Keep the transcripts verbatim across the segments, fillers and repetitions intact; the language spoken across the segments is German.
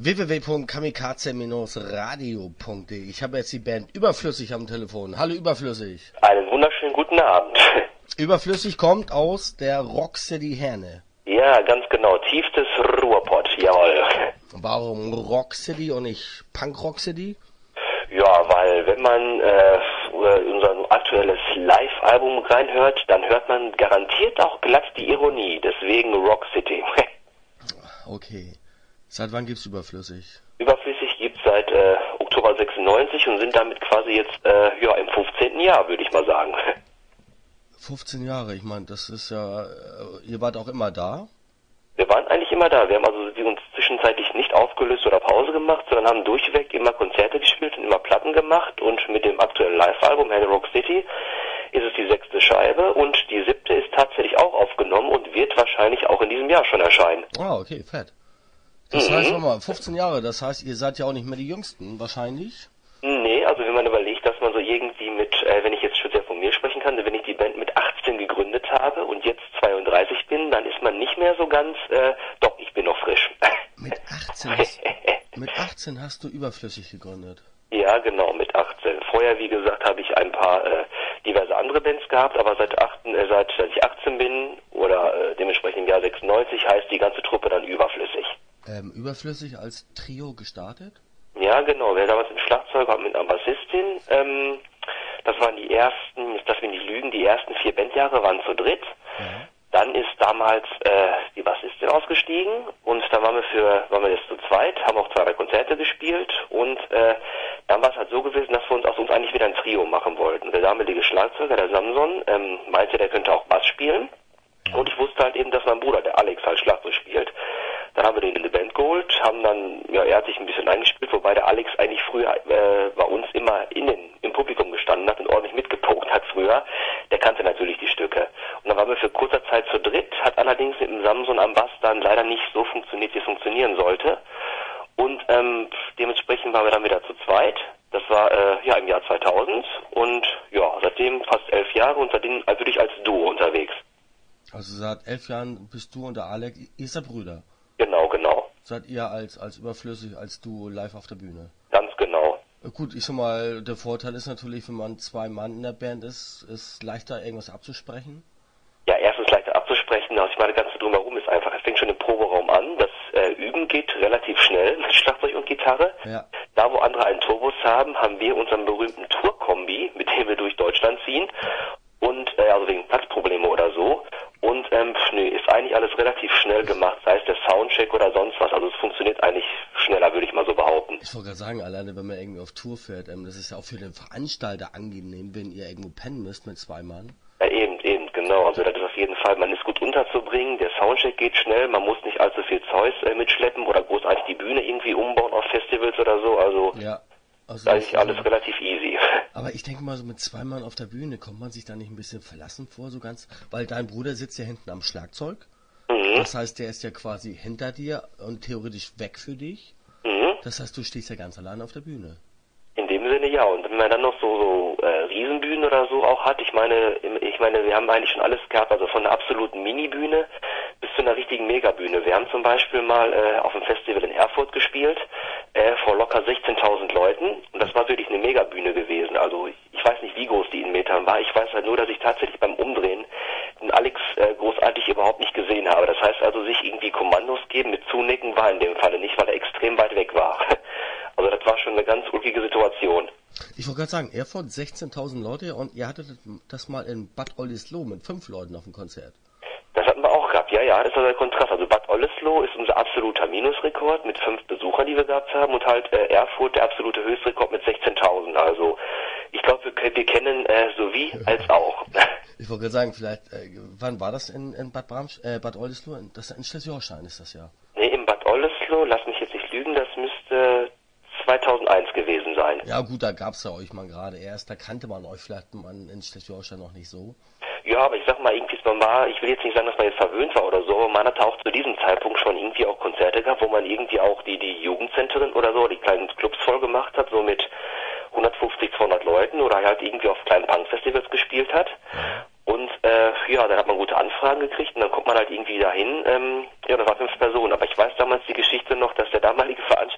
w w w punkt kamikaze radio punkt de. Ich habe jetzt die Band Überflüssig am Telefon. Hallo Überflüssig. Einen wunderschönen guten Abend. Überflüssig kommt aus der Rockcity Herne. Ja, ganz genau. Tiefstes Ruhrpott, jawohl. Warum Rockcity und nicht Punk Rockcity? Ja, weil wenn man äh, unser aktuelles Live-Album reinhört, dann hört man garantiert auch glatt die Ironie. Deswegen Rock City. Okay. Seit wann gibt's Überflüssig? Überflüssig gibt's seit äh, Oktober sechsundneunzig und sind damit quasi jetzt äh, ja im fünfzehnten Jahr, würde ich mal sagen. fünfzehn Jahre, ich meine, das ist ja... Äh, ihr wart auch immer da? Wir waren eigentlich immer da. Wir haben also uns zwischenzeitlich nicht aufgelöst oder Pause gemacht, sondern haben durchweg immer Konzerte gespielt und immer Platten gemacht. Und mit dem aktuellen Live-Album Herne Rock City ist es die sechste Scheibe und die siebte ist tatsächlich auch aufgenommen und wird wahrscheinlich auch in diesem Jahr schon erscheinen. Ah, okay, fett. Das mhm. heißt, warte mal, fünfzehn Jahre, das heißt, ihr seid ja auch nicht mehr die Jüngsten, wahrscheinlich? Nee, also wenn man überlegt, dass man so irgendwie mit, äh, wenn ich jetzt speziell von mir sprechen kann, wenn ich die Band mit achtzehn gegründet habe und jetzt zweiunddreißig bin, dann ist man nicht mehr so ganz, äh, doch, ich bin noch frisch. Mit achtzehn hast, mit achtzehn hast du Überflüssig gegründet? Ja, genau, mit achtzehn. Vorher, wie gesagt, habe ich ein paar äh, diverse andere Bands gehabt, aber seit, achten, äh, seit, seit ich achtzehn bin oder äh, dementsprechend im Jahr sechsundneunzig heißt die ganze Truppe dann Überflüssig. Ähm, Überflüssig als Trio gestartet? Ja, genau. Wir damals ein Schlagzeuger mit einer Bassistin. Ähm, das waren die ersten, jetzt darf ich nicht lügen, die ersten vier Bandjahre waren zu dritt. Ja. Dann ist damals äh, die Bassistin ausgestiegen und dann waren wir für, waren wir jetzt zu zweit, haben auch zwei, drei Konzerte gespielt und äh, dann war es halt so gewesen, dass wir uns aus uns eigentlich wieder ein Trio machen wollten. Der damalige Schlagzeuger, der Samson, ähm, meinte, der könnte auch Bass spielen. Und ich wusste halt eben, dass mein Bruder, der Alex, halt Schlagzeug spielt. Dann haben wir den in die Band geholt, haben dann, ja, er hat sich ein bisschen eingespielt, wobei der Alex eigentlich früher äh, bei uns immer innen im Publikum gestanden hat und ordentlich mitgepokt hat früher. Der kannte natürlich die Stücke. Und dann waren wir für kurzer Zeit zu dritt, hat allerdings mit dem Samson am Bass dann leider nicht so funktioniert, wie es funktionieren sollte. Und ähm, dementsprechend waren wir dann wieder zu zweit. Das war äh, ja im Jahr zweitausend und ja, seitdem fast elf Jahre und seitdem also bin ich als Duo unterwegs. Also seit elf Jahren bist du und der Alex, ihr seid Brüder? Genau, genau. Seid ihr als, als Überflüssig, als Duo live auf der Bühne? Ganz genau. Gut, ich sag mal, der Vorteil ist natürlich, wenn man zwei Mann in der Band ist, ist leichter irgendwas abzusprechen? Ja, erstens leichter abzusprechen, also ich meine, das Ganze drumherum ist einfach, es fängt schon im Proberaum an, das äh, Üben geht relativ schnell mit Schlagzeug und Gitarre. Ja. Da, wo andere einen Turbus haben, haben wir unseren berühmten Tourkombi, mit dem wir durch Deutschland ziehen und, äh, also wegen Platzprobleme oder so. Und ähm, nee, ist eigentlich alles relativ schnell gemacht, sei es der Soundcheck oder sonst was. Also es funktioniert eigentlich schneller, würde ich mal so behaupten. Ich wollte gerade sagen, alleine wenn man irgendwie auf Tour fährt, ähm, das ist ja auch für den Veranstalter angenehm, wenn ihr irgendwo pennen müsst mit zwei Mann. Ja, eben, eben, genau. Also das ist auf jeden Fall, man ist gut unterzubringen, der Soundcheck geht schnell, man muss nicht allzu viel Zeug äh, mitschleppen oder großartig die Bühne irgendwie umbauen auf Festivals oder so. Also ja. Also da ist alles relativ easy. Aber ich denke mal, so mit zwei Mann auf der Bühne kommt man sich da nicht ein bisschen verlassen vor, so ganz, weil dein Bruder sitzt ja hinten am Schlagzeug. Mhm. Das heißt, der ist ja quasi hinter dir und theoretisch weg für dich. Mhm. Das heißt, du stehst ja ganz allein auf der Bühne. In dem Sinne ja. Und wenn man dann noch so, so äh, Riesenbühnen oder so auch hat, ich meine, ich meine, wir haben eigentlich schon alles gehabt, also von einer absoluten Minibühne bis zu einer richtigen Megabühne. Wir haben zum Beispiel mal äh, auf einem Festival in Erfurt gespielt, äh, vor locker sechzehntausend Leuten und das war wirklich eine Megabühne gewesen. Also ich, ich weiß nicht, wie groß die in Metern war, ich weiß halt nur, dass ich tatsächlich beim Umdrehen den Alex äh, großartig überhaupt nicht gesehen habe. Das heißt also, sich irgendwie Kommandos geben mit Zunicken war in dem Falle nicht, weil er extrem weit weg war. Also das war schon eine ganz ulkige Situation. Ich wollte gerade sagen, Erfurt sechzehntausend Leute und ihr hattet das mal in Bad Oldesloe mit fünf Leuten auf dem Konzert. Das hatten wir auch gehabt, ja, ja, das war der Kontrast. Also Bad Oldesloe ist unser absoluter Minusrekord mit fünf Besuchern, die wir gehabt haben und halt äh, Erfurt der absolute Höchstrekord mit sechzehntausend. Also ich glaube, wir, wir kennen äh, sowie als auch. Ich wollte gerade sagen, vielleicht, äh, wann war das in, in Bad Bramsch, äh, Bad Oldesloe? Das in Schleswig-Holstein ist das ja. Nee, in Bad Oldesloe, lass mich jetzt nicht lügen, das müsste zweitausendeins gewesen sein. Ja gut, da gab's ja euch mal gerade erst, da kannte man euch vielleicht man in Schleswig-Holstein noch nicht so. Ja, aber ich sag mal, irgendwie ist man war, ich will jetzt nicht sagen, dass man jetzt verwöhnt war oder so, aber man hatte auch zu diesem Zeitpunkt schon irgendwie auch Konzerte gehabt, wo man irgendwie auch die, die Jugendzentren oder so, die kleinen Clubs voll gemacht hat, so mit hundertfünfzig, zweihundert Leuten oder halt irgendwie auf kleinen Punk-Festivals gespielt hat. Und äh, ja, dann hat man gute Anfragen gekriegt und dann kommt man halt irgendwie dahin, ähm, ja, das waren fünf Personen. Aber ich weiß damals die Geschichte noch, dass der damalige Veranstalter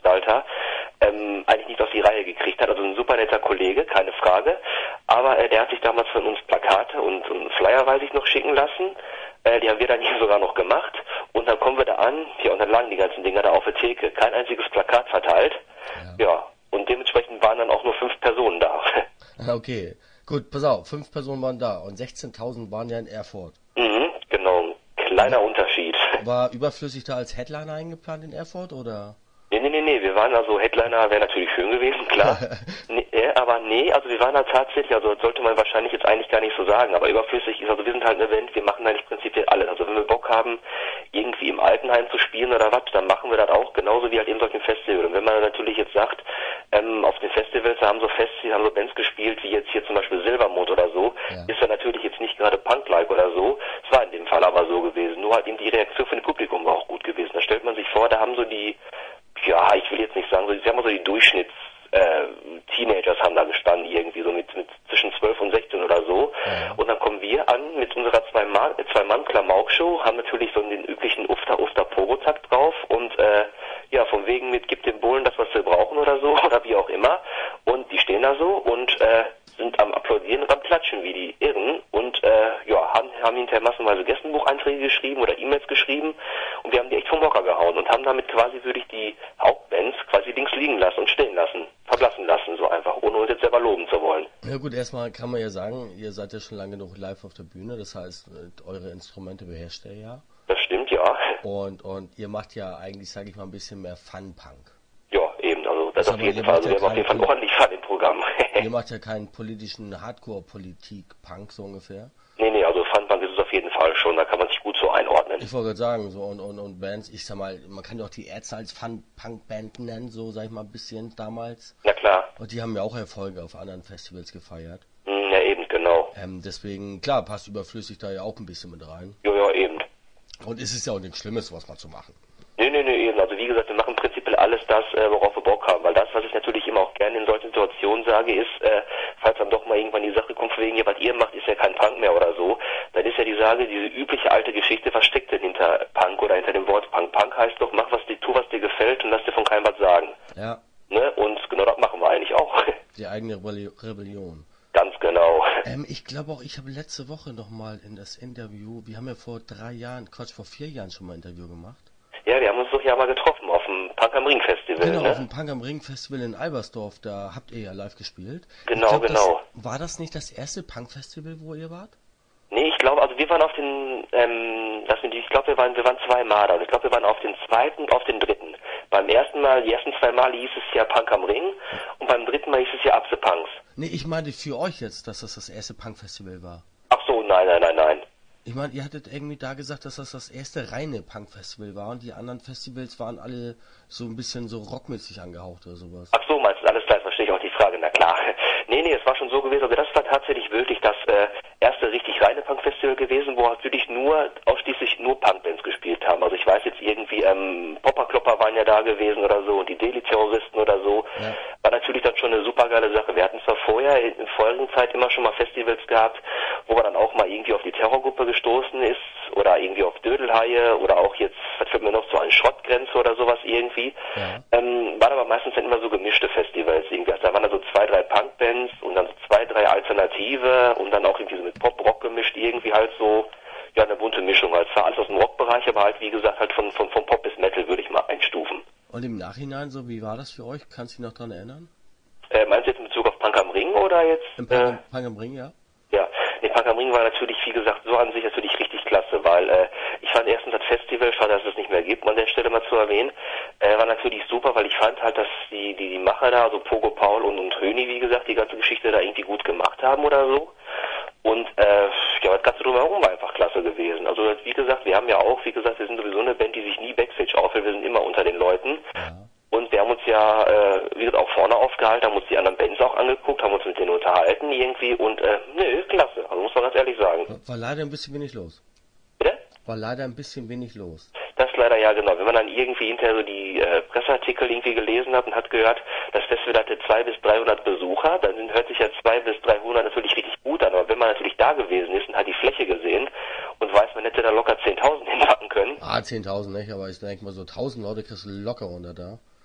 Veranstalter ähm, eigentlich nicht auf die Reihe gekriegt hat. Also ein super netter Kollege, keine Frage. Aber äh, der hat sich damals von uns Plakate und, und Flyer, weiß ich noch, schicken lassen. Äh, die haben wir dann hier sogar noch gemacht. Und dann kommen wir da an, ja, und dann lagen die ganzen Dinger da auf der Theke. Kein einziges Plakat verteilt. Ja. ja. Und dementsprechend waren dann auch nur fünf Personen da. Okay, gut, pass auf, fünf Personen waren da und sechzehntausend waren ja in Erfurt. Mhm, genau, ein kleiner Unterschied. War überflüssig da als Headliner eingeplant in Erfurt, oder? Nee, nee, nee, nee, wir waren also, Headliner wäre natürlich schön gewesen, klar. nee, äh, aber nee, also wir waren da tatsächlich, also das sollte man wahrscheinlich jetzt eigentlich gar nicht so sagen, aber überflüssig ist, also wir sind halt ein Event, wir machen eigentlich prinzipiell alles. Also wenn wir Bock haben, irgendwie im Altenheim zu spielen oder was, dann machen wir das auch, genauso wie halt eben solchen Festivals. Und wenn man natürlich jetzt sagt, ähm, auf den Festivals, da haben so Festivals, haben so Bands gespielt, wie jetzt hier zum Beispiel Silbermond oder so, ja. Ist ja natürlich jetzt nicht gerade Punk-like oder so, es war in dem Fall aber so gewesen, nur halt eben die Reaktion von dem Publikum war auch gut gewesen. Da stellt man sich vor, da haben so die, ja, ich will jetzt nicht sagen, so, ich sag mal so die Durchschnitts äh, Teenagers haben da gestanden, irgendwie so mit, mit zwischen zwölf und sechzehn oder so. Ja. Und dann kommen wir an mit unserer Zwei-Mann-Klamauk-Show, haben natürlich so den üblichen Ufter-Ufter-Pogo-Takt drauf und äh, ja, von wegen mit gib den Bullen das, was sie brauchen oder so, oder wie auch immer. Und die stehen da so und äh, sind am Applaudieren und am Klatschen wie die Irren und äh, ja, haben, haben hinterher massenweise Gästenbucheinträge geschrieben oder E-Mails geschrieben und wir haben die echt vom Hocker gehauen und haben damit quasi wirklich die Hauptbands quasi links liegen lassen und stehen lassen, verblassen lassen, so einfach, ohne uns jetzt selber loben zu wollen. Ja gut, erstmal kann man ja sagen, ihr seid ja schon lange genug live auf der Bühne, das heißt, eure Instrumente beherrscht ihr ja. Das stimmt, ja. Und, und ihr macht ja eigentlich, sage ich mal, ein bisschen mehr Fun-Punk. Ja, eben, also das, das auf jeden Fall, also wir haben auf jeden Fall ordentlich Fun im Programm. Ihr macht ja keinen politischen Hardcore-Politik-Punk, so ungefähr. Nee, nee, also Fun-Punk ist es auf jeden Fall schon, da kann man sich gut so einordnen. Ich wollte gerade sagen, so und, und, und Bands, ich sag mal, man kann ja auch die Ärzte als Fun-Punk-Band nennen, so sag ich mal ein bisschen damals. Na klar. Und die haben ja auch Erfolge auf anderen Festivals gefeiert. Ja, eben, genau. Ähm, deswegen, klar, passt überflüssig da ja auch ein bisschen mit rein. Ja, ja, eben. Und es ist ja auch nichts Schlimmes, was mal zu machen. Nee, nee, nee, eben. Also wie gesagt, wir machen prinzipiell alles das, äh, worauf wir Bock haben. Weil das, was ich natürlich immer auch gerne in solchen Situationen sage, ist, äh, falls dann doch mal irgendwann die Sache kommt, wegen, ja, was ihr macht, ist ja kein Punk mehr oder so, dann ist ja die Sage, diese übliche alte Geschichte, was steckt denn hinter Punk oder hinter dem Wort Punk? Punk heißt doch, mach was dir, tu, was dir gefällt und lass dir von keinem was sagen. Ja. Ne? Und genau das machen wir eigentlich auch. Die eigene Rebelli- Rebellion. Ganz genau. Ähm, ich glaube auch, ich habe letzte Woche nochmal in das Interview, wir haben ja vor drei Jahren, Quatsch, vor vier Jahren schon mal ein Interview gemacht. Ja, wir haben uns doch ja mal getroffen auf dem Punk am Ring Festival. Genau, ne? auf dem Punk am Ring Festival in Albersdorf, da habt ihr ja live gespielt. Genau, glaub, genau. Das, war das nicht das erste Punk Festival, wo ihr wart? Nee, ich glaube, also wir waren auf den, ähm, lass mich, ich glaube, wir waren, wir waren zweimal da und ich glaube, wir waren auf den zweiten und auf den dritten. Beim ersten Mal, die ersten zwei Mal hieß es ja Punk am Ring und beim dritten Mal hieß es ja Up the Punks. Nee, ich meinte für euch jetzt, dass das das erste Punk Festival war. Ach so, nein, nein, nein, nein. Ich meine, ihr hattet irgendwie da gesagt, dass das das erste reine Punk-Festival war und die anderen Festivals waren alle so ein bisschen so rockmäßig angehaucht oder sowas. Ach so, meinst du, alles klar, jetzt verstehe ich auch die Frage, na klar. Nee, nee, es war schon so gewesen, also das war tatsächlich wirklich das äh, erste richtig reine Punk-Festival gewesen, wo halt wirklich nur, ausschließlich nur Punk-Bands gespielt haben. Also ich weiß jetzt irgendwie, ähm, Popperklopper waren ja da gewesen oder so und die Deli-Terroristen oder so. Ja. War natürlich dann schon eine super geile Sache. Wir hatten zwar vorher in, in folgenden Zeit immer schon mal Festivals gehabt, wo man dann auch mal irgendwie auf die Terrorgruppe gestoßen ist oder irgendwie auf Dödelhaie oder auch jetzt, was fällt mir noch so an Schrottgrenze oder sowas irgendwie. Ja. Ähm, waren aber meistens dann immer so gemischte Festivals irgendwie. Also da waren dann so zwei, drei Punkbands und dann so zwei, drei Alternative und dann auch irgendwie so mit Pop-Rock gemischt, irgendwie halt so, ja, eine bunte Mischung. Also zwar alles aus dem Rockbereich, aber halt wie gesagt halt von, von, von Pop bis Metal würde ich mal einstufen. Und im Nachhinein so, wie war das für euch? Kannst du dich noch dran erinnern? Äh, meinst du jetzt in Bezug auf Punk am Ring oder jetzt? Im Punk, äh, Punk am Ring, ja. Ja, nee, Punk am Ring war natürlich, wie gesagt, so an sich natürlich richtig klasse, weil äh, ich fand erstens das Festival, schade, dass es nicht mehr gibt, um an der Stelle mal zu erwähnen, äh, war natürlich super, weil ich fand halt, dass die die, die Macher da, also Pogo Paul und, und Höni, wie gesagt, die ganze Geschichte da irgendwie gut gemacht haben oder so. Und äh, ja, das Ganze drumherum war einfach klasse gewesen. Also wie gesagt, wir haben ja auch, wie gesagt, wir sind sowieso eine Band, die sich nie Backstage aufhält, wir sind immer unter den Leuten. Ja. Und wir haben uns ja, äh, wie gesagt, auch vorne aufgehalten, haben uns die anderen Bands auch angeguckt, haben uns mit denen unterhalten irgendwie und, äh, nö, klasse, also muss man ganz ehrlich sagen. War leider ein bisschen wenig los. Bitte? War leider ein bisschen wenig los. Das leider, ja, genau. Wenn man dann irgendwie hinterher so die äh, Presseartikel irgendwie gelesen hat und hat gehört, das Festival hatte zweihundert bis dreihundert Besucher, dann sind, hört sich ja zweihundert bis dreihundert natürlich richtig gut an, aber wenn man natürlich da gewesen ist und hat die Fläche gesehen und weiß, man hätte da locker zehntausend hinpacken können. Ah, zehntausend nicht, aber ich denke mal so tausend Leute kriegst du locker unter da.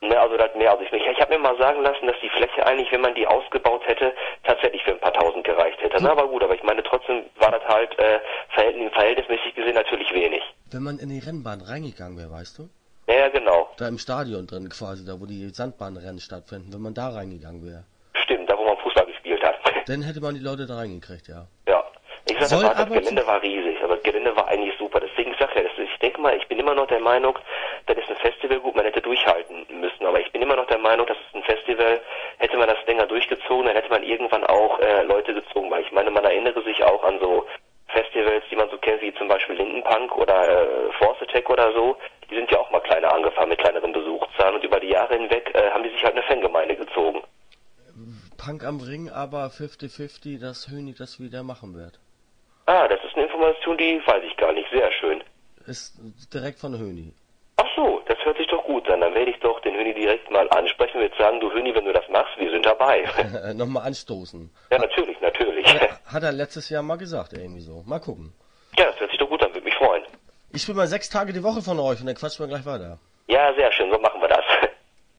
Ne, also das mehr. Also ich, ich habe mir mal sagen lassen, dass die Fläche eigentlich, wenn man die ausgebaut hätte, tatsächlich für ein paar tausend gereicht hätte. Hm. Na, aber gut, aber ich meine, trotzdem war das halt äh, verhältnis, verhältnismäßig gesehen natürlich wenig. Wenn man in die Rennbahn reingegangen wäre, weißt du? Ja, ja, genau. Da im Stadion drin quasi, da wo die Sandbahnrennen stattfinden, wenn man da reingegangen wäre. Stimmt, da wo man Fußball gespielt hat. Dann hätte man die Leute da reingekriegt, ja. Ja. Ich sag, Soll das, war, das aber Gelände war riesig, aber das Gelände war eigentlich super. Deswegen ich sag ja, das, ich denke mal, ich bin immer noch der Meinung, das ist ein Festival, gut, man hätte durchhalten müssen, aber ich bin immer noch der Meinung, das ist ein Festival, hätte man das länger durchgezogen, dann hätte man irgendwann auch äh, Leute gezogen, weil ich meine, man erinnere sich auch an so Festivals, die man so kennt, wie zum Beispiel Linkin Park oder äh, Force Attack oder so, die sind ja auch mal kleiner angefangen mit kleineren Besuchszahlen und über die Jahre hinweg äh, haben die sich halt eine Fangemeinde gezogen. Punk am Ring, aber fünfzig fünfzig, dass Hönig das wieder machen wird. Ah, das ist eine Information, die weiß ich gar nicht. Sehr schön. Ist direkt von Höni. Ach so, das hört sich doch gut an. Dann werde ich doch den Höni direkt mal ansprechen und würde sagen, du Höni, wenn du das machst, wir sind dabei. Nochmal anstoßen. Ja, natürlich, natürlich. Hat er, hat er letztes Jahr mal gesagt, irgendwie so. Mal gucken. Ja, das hört sich doch gut an, würde mich freuen. Ich spiele mal sechs Tage die Woche von euch und dann quatschen wir gleich weiter. Ja, sehr schön, so machen